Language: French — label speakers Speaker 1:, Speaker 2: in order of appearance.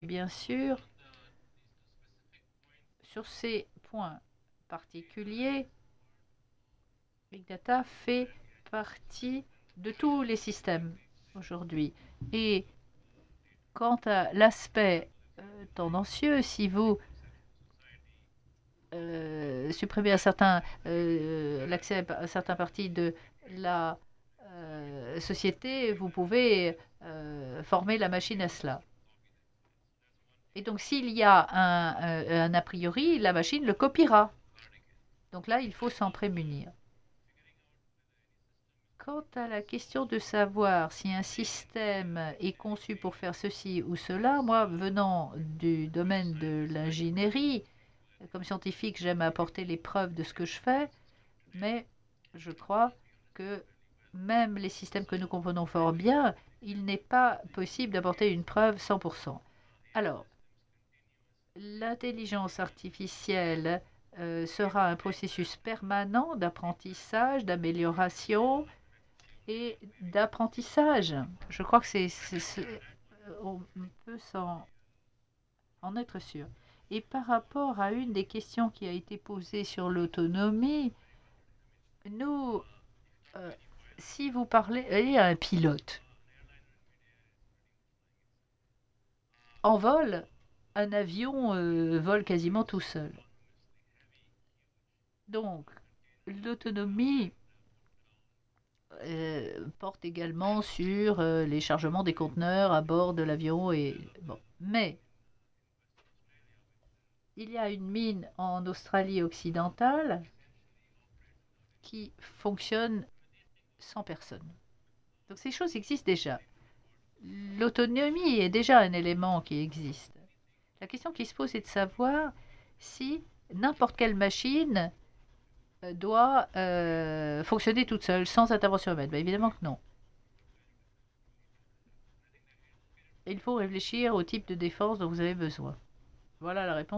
Speaker 1: Bien sûr, sur ces points particuliers, Big Data fait partie de tous les systèmes aujourd'hui. Et quant à l'aspect tendancieux, si vous supprimez l'accès à certains parties de la société, vous pouvez former la machine à cela. Et donc, s'il y a un a priori, la machine le copiera. Donc là, il faut s'en prémunir. Quant à la question de savoir si un système est conçu pour faire ceci ou cela, moi, venant du domaine de l'ingénierie, comme scientifique, j'aime apporter les preuves de ce que je fais, mais je crois que même les systèmes que nous comprenons fort bien, il n'est pas possible d'apporter une preuve 100%. Alors, l'intelligence artificielle sera un processus permanent d'apprentissage, d'amélioration et d'apprentissage. Je crois que on peut en être sûr. Et par rapport à une des questions qui a été posée sur l'autonomie, nous, euh, si vous parlez à un pilote en vol, un avion vole quasiment tout seul. Donc, l'autonomie porte également sur les chargements des conteneurs à bord de l'avion. Bon. Mais il y a une mine en Australie occidentale qui fonctionne sans personne. Donc ces choses existent déjà. L'autonomie est déjà un élément qui existe. La question qui se pose est de savoir si n'importe quelle machine doit fonctionner toute seule, sans intervention humaine. Ben, évidemment que non. Il faut réfléchir au type de défense dont vous avez besoin. Voilà la réponse.